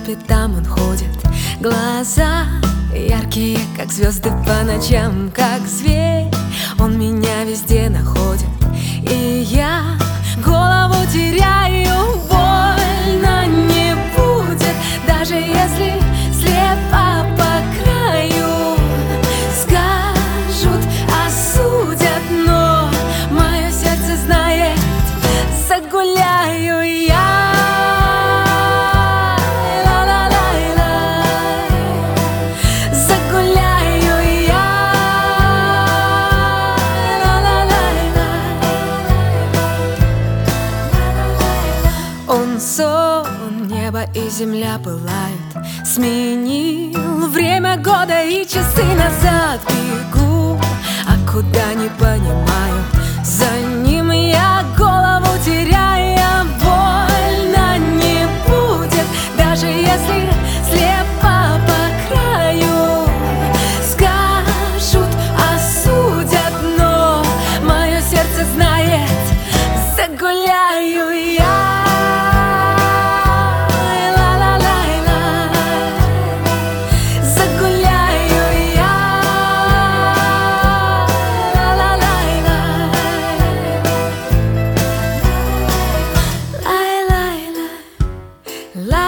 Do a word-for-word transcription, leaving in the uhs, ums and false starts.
пятам он ходит. Глаза яркие, как звезды по ночам, как зверь. Он меня везде находит, и я голову теряю. Больно не будет, даже если слепо по краю. Скажут, осудят, но мое сердце знает, загуляю я. Он сон, небо и земля пылают, сменил время года и часы назад. Бегу, а куда не понимаю, за ним я голову теряя. Больно не будет, даже если слепо по краю. Скажут, осудят, но мое сердце знает, загуляю я. La